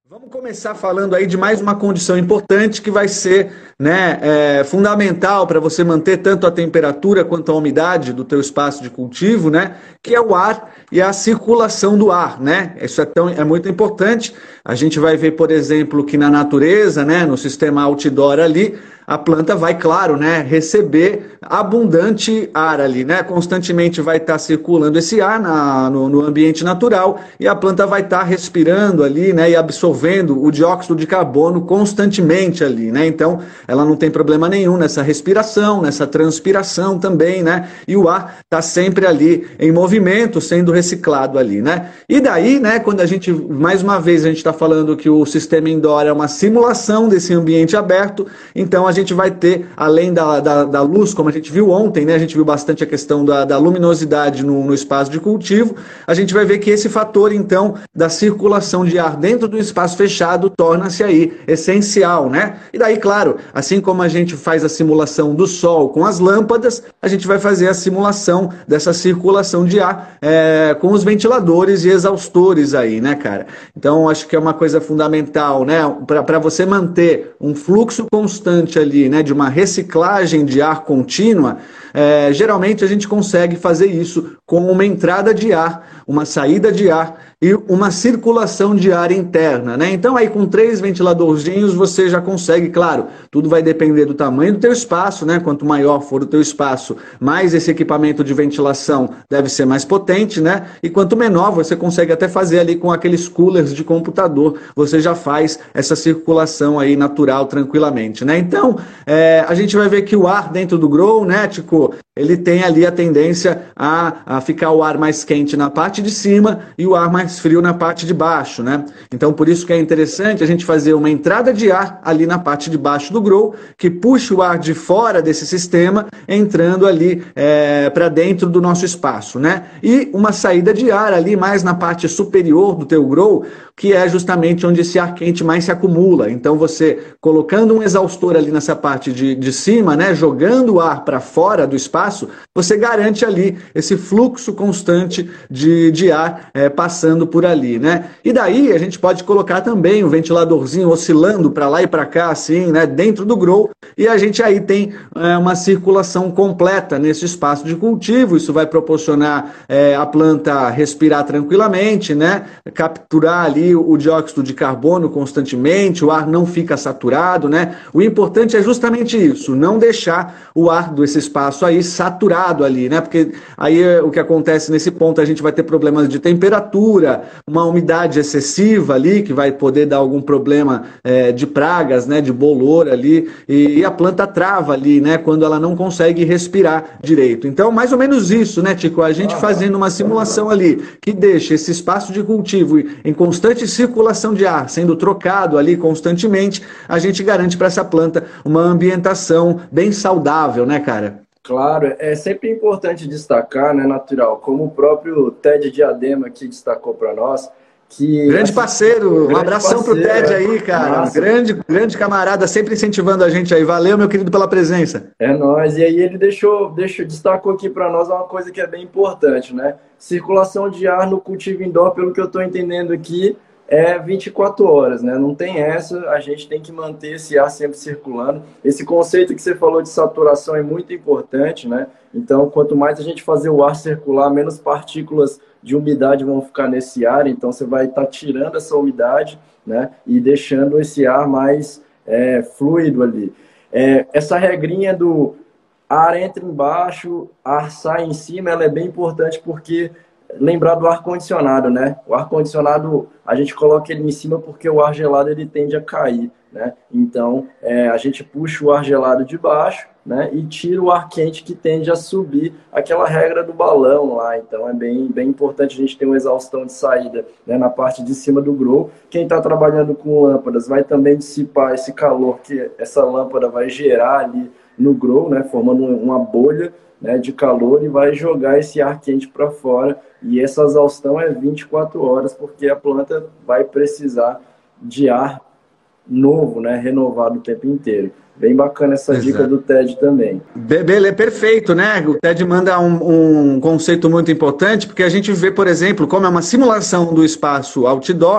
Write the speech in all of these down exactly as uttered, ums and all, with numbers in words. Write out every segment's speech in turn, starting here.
Vamos começar falando aí de mais uma condição importante que vai ser, né, é, fundamental para você manter tanto a temperatura quanto a umidade do teu espaço de cultivo, né, que é o ar e a circulação do ar, né? Isso é, tão, é muito importante. A gente vai ver, por exemplo, que na natureza, né, no sistema outdoor ali, a planta vai, claro, né, receber abundante ar ali, né? Constantemente vai estar circulando esse ar na, no, no ambiente natural e a planta vai estar respirando ali, né, e absorvendo o dióxido de carbono constantemente ali, né? Então, ela não tem problema nenhum nessa respiração, nessa transpiração também, né? E o ar está sempre ali em movimento, sendo reciclado ali, né? E daí, né, quando a gente, mais uma vez, a gente está falando que o sistema indoor é uma simulação desse ambiente aberto, então a gente gente vai ter, além da, da, da luz, como a gente viu ontem, né, a gente viu bastante a questão da, da luminosidade no, no espaço de cultivo, a gente vai ver que esse fator, então, da circulação de ar dentro do espaço fechado torna-se aí essencial, né? E daí, claro, assim como a gente faz a simulação do sol com as lâmpadas, a gente vai fazer a simulação dessa circulação de ar é, com os ventiladores e exaustores aí, né, cara? Então, acho que é uma coisa fundamental, né, para você manter um fluxo constante ali, né, de uma reciclagem de ar contínua, é, geralmente a gente consegue fazer isso com uma entrada de ar, uma saída de ar e uma circulação de ar interna, né? Então aí com três ventiladorzinhos você já consegue, claro, tudo vai depender do tamanho do teu espaço, né? Quanto maior for o teu espaço, mais esse equipamento de ventilação deve ser mais potente, né? E quanto menor, você consegue até fazer ali com aqueles coolers de computador, você já faz essa circulação aí natural tranquilamente, né? Então, é, a gente vai ver que o ar dentro do grow, né, Tico, ele tem ali a tendência a, a ficar o ar mais quente na parte de cima e o ar mais frio na parte de baixo, né? Então, por isso que é interessante a gente fazer uma entrada de ar ali na parte de baixo do grow, que puxa o ar de fora desse sistema, entrando ali é, para dentro do nosso espaço, né? E uma saída de ar ali mais na parte superior do teu grow, que é justamente onde esse ar quente mais se acumula. Então, você colocando um exaustor ali nessa parte de, de cima, né, jogando o ar para fora do espaço, você garante ali esse fluxo constante de, de ar é, passando por ali, né? E daí a gente pode colocar também o ventiladorzinho oscilando para lá e para cá, assim, né, dentro do grow, e a gente aí tem é, uma circulação completa nesse espaço de cultivo. Isso vai proporcionar é, a planta respirar tranquilamente, né, capturar ali o dióxido de carbono constantemente, o ar não fica saturado, né? O importante é justamente isso, não deixar o ar desse espaço aí saturado ali, né? Porque aí o que acontece nesse ponto, a gente vai ter problemas de temperatura, uma umidade excessiva ali, que vai poder dar algum problema é, de pragas, né? De bolor ali, e, e a planta trava ali, né? Quando ela não consegue respirar direito. Então, mais ou menos isso, né, Tico? A gente fazendo uma simulação ali, que deixa esse espaço de cultivo em constante circulação de ar, sendo trocado ali constantemente, a gente garante para essa planta uma ambientação bem saudável, né, cara? Claro, é sempre importante destacar, né, Natural, como o próprio Ted Diadema aqui destacou para nós, que... Grande parceiro, um abração para o Ted aí, cara, Massa. grande, grande camarada, sempre incentivando a gente aí, valeu, meu querido, pela presença. É nóis, e aí ele deixou, deixou destacou aqui para nós uma coisa que é bem importante, né, circulação de ar no cultivo indoor, pelo que eu estou entendendo aqui, é vinte e quatro horas, né? Não tem essa, a gente tem que manter esse ar sempre circulando. Esse conceito que você falou de saturação é muito importante, né? Então, quanto mais a gente fazer o ar circular, menos partículas de umidade vão ficar nesse ar, então você vai estar tá tirando essa umidade, né? E deixando esse ar mais é, fluido ali. É, essa regrinha do ar entra embaixo, ar sai em cima, ela é bem importante porque... Lembrar do ar-condicionado, né? O ar-condicionado, a gente coloca ele em cima porque o ar gelado ele tende a cair, né? Então, é, a gente puxa o ar gelado de baixo, né? E tira o ar quente que tende a subir, aquela regra do balão lá. Então, é bem, bem importante a gente ter um exaustão de saída, né? Na parte de cima do grow. Quem está trabalhando com lâmpadas vai também dissipar esse calor que essa lâmpada vai gerar ali no grow, né? Formando uma bolha, né, de calor, e vai jogar esse ar quente para fora, e essa exaustão é vinte e quatro horas, porque a planta vai precisar de ar novo, né, renovado o tempo inteiro. Bem bacana essa Exato. Dica do Ted também. Beleza, perfeito, né? O Ted manda um, um conceito muito importante, porque a gente vê, por exemplo, como é uma simulação do espaço outdoor,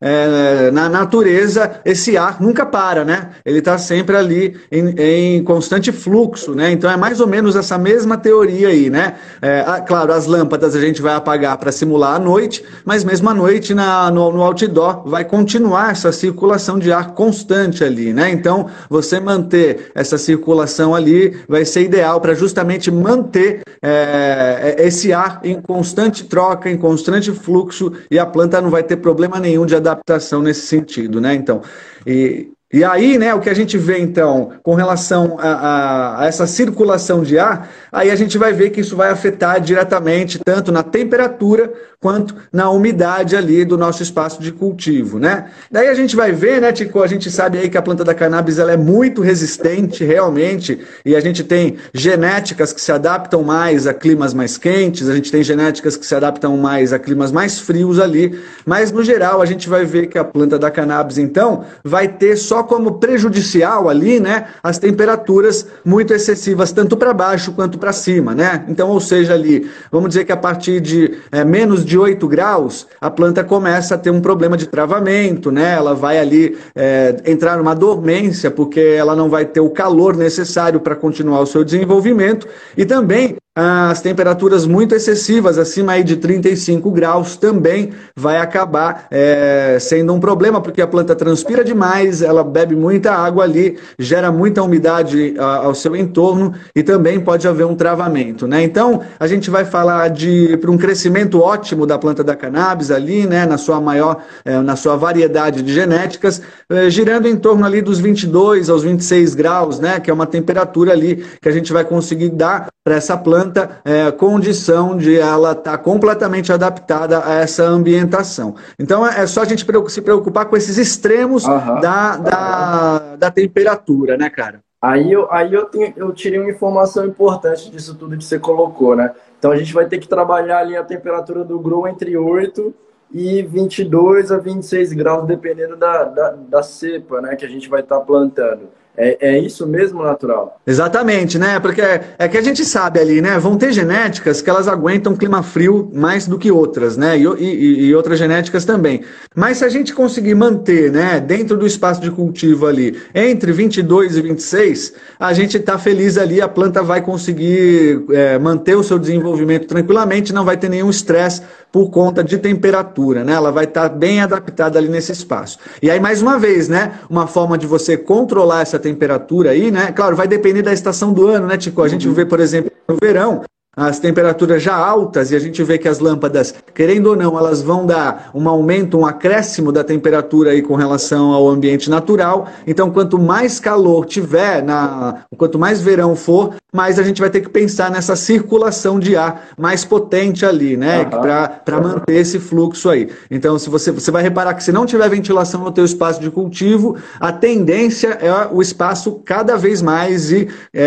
é, na natureza esse ar nunca para, né? Ele está sempre ali em, em constante fluxo, né? Então é mais ou menos essa mesma teoria aí, né? É, claro, as lâmpadas a gente vai apagar para simular a noite, mas mesmo à noite na, no, no outdoor vai continuar essa circulação de ar constante ali, né? Então você manter essa circulação ali vai ser ideal para justamente manter é, esse ar em constante troca, em constante fluxo, e a planta não vai ter problema nenhum de adaptação nesse sentido, né? Então, e, e aí, né, o que a gente vê, então, com relação a, a, a essa circulação de ar, aí a gente vai ver que isso vai afetar diretamente tanto na temperatura quanto na umidade ali do nosso espaço de cultivo, né? Daí a gente vai ver, né, Tico, a gente sabe aí que a planta da cannabis ela é muito resistente realmente, e a gente tem genéticas que se adaptam mais a climas mais quentes, a gente tem genéticas que se adaptam mais a climas mais frios ali, mas no geral a gente vai ver que a planta da cannabis, então, vai ter só como prejudicial ali, né, as temperaturas muito excessivas, tanto para baixo quanto para cima, né? Então, ou seja, ali, vamos dizer que a partir de é, menos de oito graus, a planta começa a ter um problema de travamento, né? Ela vai ali é, entrar numa dormência, porque ela não vai ter o calor necessário para continuar o seu desenvolvimento, e também as temperaturas muito excessivas, acima aí de trinta e cinco graus, também vai acabar é, sendo um problema, porque a planta transpira demais, ela bebe muita água ali, gera muita umidade a, ao seu entorno, e também pode haver um travamento, né? Então, a gente vai falar de para um crescimento ótimo da planta da cannabis ali, né, na sua maior, é, na sua variedade de genéticas, é, girando em torno ali dos vinte e dois aos vinte e seis graus, né, que é uma temperatura ali que a gente vai conseguir dar para essa planta É, condição de ela estar tá completamente adaptada a essa ambientação. Então é só a gente se preocupar com esses extremos uhum. da, da, da temperatura, né, cara? Aí, eu, aí eu, tenho, eu tirei uma informação importante disso tudo que você colocou, né? Então a gente vai ter que trabalhar ali a temperatura do grow entre oito e vinte e dois a vinte e seis graus, dependendo da, da, da cepa, né, que a gente vai estar tá plantando. É, é isso mesmo, natural? Exatamente, né? Porque é, é que a gente sabe ali, né? Vão ter genéticas que elas aguentam clima frio mais do que outras, né? E, e, e outras genéticas também. Mas se a gente conseguir manter, né, dentro do espaço de cultivo ali, entre vinte e dois e vinte e seis, a gente está feliz ali, a planta vai conseguir é, manter o seu desenvolvimento tranquilamente, não vai ter nenhum estresse por conta de temperatura, né? Ela vai estar tá bem adaptada ali nesse espaço. E aí, mais uma vez, né? Uma forma de você controlar essa temperatura aí, né? Claro, vai depender da estação do ano, né, Tico? A gente vê, por exemplo, no verão, as temperaturas já altas, e a gente vê que as lâmpadas, querendo ou não, elas vão dar um aumento, um acréscimo da temperatura aí com relação ao ambiente natural. Então, quanto mais calor tiver, na, quanto mais verão for, mais a gente vai ter que pensar nessa circulação de ar mais potente ali, né? Uhum. Para manter esse fluxo aí. Então, se você, você vai reparar que se não tiver ventilação no teu espaço de cultivo, a tendência é o espaço cada vez mais e,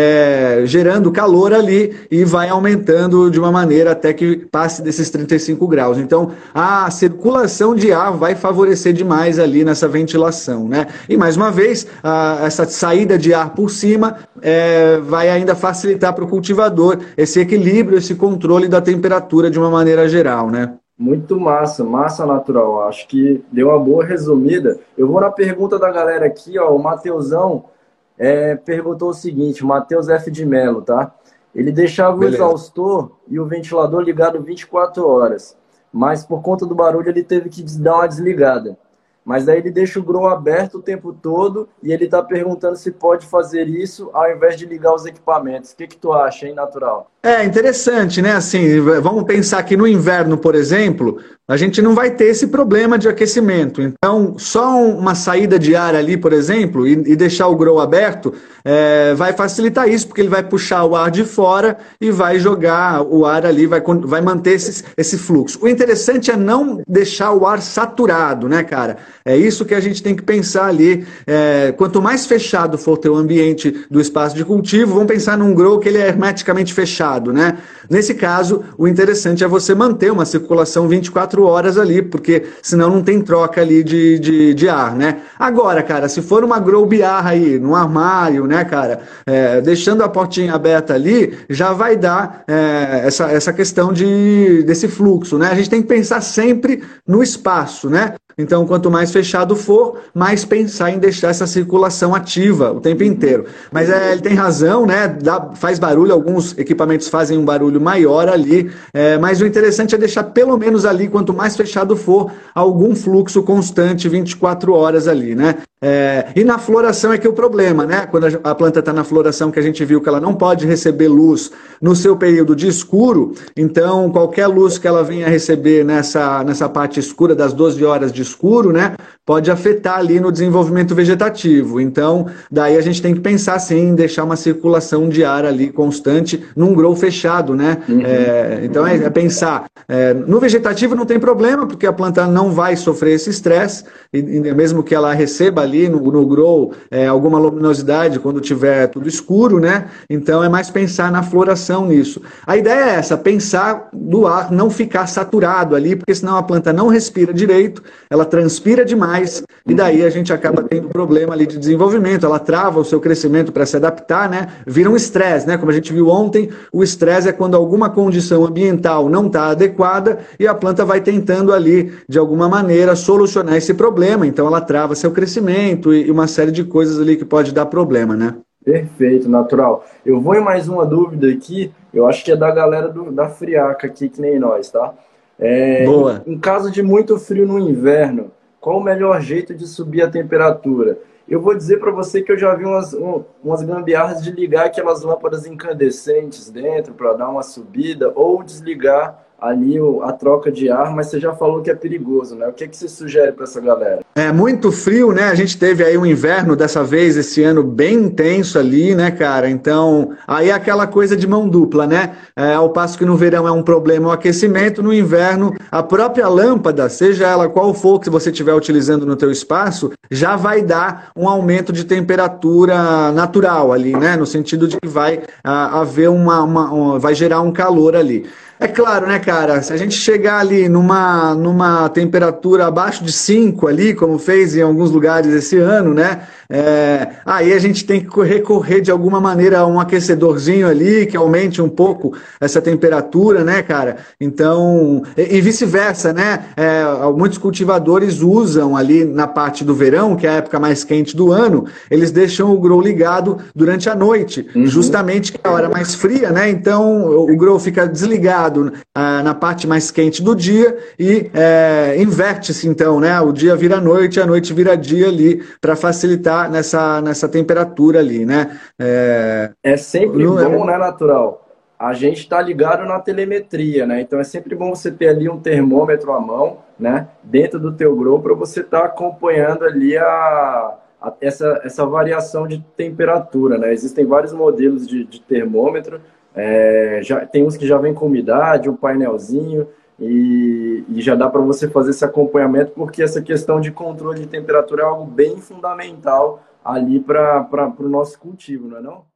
é, gerando calor ali, e vai aumentar de uma maneira até que passe desses trinta e cinco graus. Então, a circulação de ar vai favorecer demais ali nessa ventilação, né? E, mais uma vez, a, essa saída de ar por cima é, vai ainda facilitar para o cultivador esse equilíbrio, esse controle da temperatura de uma maneira geral, né? Muito massa, massa, natural. Acho que deu uma boa resumida. Eu vou na pergunta da galera aqui, ó. O Mateusão é, perguntou o seguinte, o Matheus F. de Mello, tá? Ele deixava Beleza. o exaustor e o ventilador ligado vinte e quatro horas, mas por conta do barulho ele teve que dar uma desligada. Mas aí ele deixa o grow aberto o tempo todo e ele está perguntando se pode fazer isso ao invés de ligar os equipamentos. O que, que tu acha, hein, natural? É interessante, né? Assim, vamos pensar que no inverno, por exemplo, a gente não vai ter esse problema de aquecimento. Então, só uma saída de ar ali, por exemplo, e, e deixar o grow aberto, é, vai facilitar isso, porque ele vai puxar o ar de fora e vai jogar o ar ali, vai, vai manter esse, esse fluxo. O interessante é não deixar o ar saturado, né, cara? É isso que a gente tem que pensar ali. É, quanto mais fechado for ter o ambiente do espaço de cultivo, vamos pensar num grow que ele é hermeticamente fechado. Né? Nesse caso, o interessante é você manter uma circulação vinte e quatro horas ali, porque senão não tem troca ali de, de, de ar, né? Agora, cara, se for uma grow biarra aí, num armário, né, cara, é, deixando a portinha aberta ali, já vai dar é, essa, essa questão de, desse fluxo, né? A gente tem que pensar sempre no espaço, né? Então, quanto mais fechado for, mais pensar em deixar essa circulação ativa o tempo inteiro. Mas é, ele tem razão, né? Dá, faz barulho, alguns equipamentos fazem um barulho maior ali, é, mas o interessante é deixar pelo menos ali, quanto mais fechado for, algum fluxo constante vinte e quatro horas ali, né? É, e na floração é que é o problema, né? Quando a planta está na floração, que a gente viu que ela não pode receber luz no seu período de escuro, então qualquer luz que ela venha receber nessa, nessa parte escura das doze horas de escuro, né? Pode afetar ali no desenvolvimento vegetativo. Então, daí a gente tem que pensar sim em deixar uma circulação de ar ali constante num grow fechado, né? Uhum. É, então é, é pensar. É, no vegetativo não tem problema, porque a planta não vai sofrer esse estresse, e, e mesmo que ela receba ali no, no grow é, alguma luminosidade quando tiver tudo escuro, né? Então é mais pensar na floração nisso. A ideia é essa, pensar do ar não ficar saturado ali, porque senão a planta não respira direito, ela transpira demais, e daí a gente acaba tendo problema ali de desenvolvimento, ela trava o seu crescimento para se adaptar, né? Vira um estresse, né? Como a gente viu ontem, o estresse é quando alguma condição ambiental não está adequada e a planta vai tentando ali, de alguma maneira, solucionar esse problema, então ela trava seu crescimento e uma série de coisas ali que pode dar problema, né? Perfeito, natural. Eu vou em mais uma dúvida aqui, eu acho que é da galera do, da friaca aqui, que nem nós, tá? É, Boa. Em, em caso de muito frio no inverno, qual o melhor jeito de subir a temperatura? Eu vou dizer para você que eu já vi umas, um, umas gambiarras de ligar aquelas lâmpadas incandescentes dentro para dar uma subida, ou desligar ali a troca de ar, mas você já falou que é perigoso, né? O que, que você sugere para essa galera? É muito frio, né? A gente teve aí um inverno dessa vez, esse ano, bem intenso ali, né, cara? Então, aí é aquela coisa de mão dupla, né? É, ao passo que no verão é um problema o aquecimento, no inverno, a própria lâmpada, seja ela qual for que você estiver utilizando no teu espaço, já vai dar um aumento de temperatura natural ali, né? No sentido de que vai a, haver uma, uma, uma... vai gerar um calor ali. É claro, né, cara, se a gente chegar ali numa, numa temperatura abaixo de cinco ali, como fez em alguns lugares esse ano, né, é, aí a gente tem que recorrer de alguma maneira a um aquecedorzinho ali, que aumente um pouco essa temperatura, né, cara, então, e, e vice-versa, né, é, muitos cultivadores usam ali na parte do verão, que é a época mais quente do ano, eles deixam o grow ligado durante a noite, uhum. justamente que é a hora mais fria, né, então o grow fica desligado na parte mais quente do dia e é, inverte-se então, né? O dia vira noite, a noite vira dia ali para facilitar nessa, nessa temperatura ali, né? É, é sempre no, bom, é... né, natural? A gente está ligado na telemetria, né? Então é sempre bom você ter ali um termômetro à mão, né? Dentro do teu grow para você estar tá acompanhando ali a, a, essa, essa variação de temperatura, né? Existem vários modelos de, de termômetro. É, já, tem uns que já vem com umidade, um painelzinho, e, e já dá para você fazer esse acompanhamento, porque essa questão de controle de temperatura é algo bem fundamental ali para o nosso cultivo, não é não?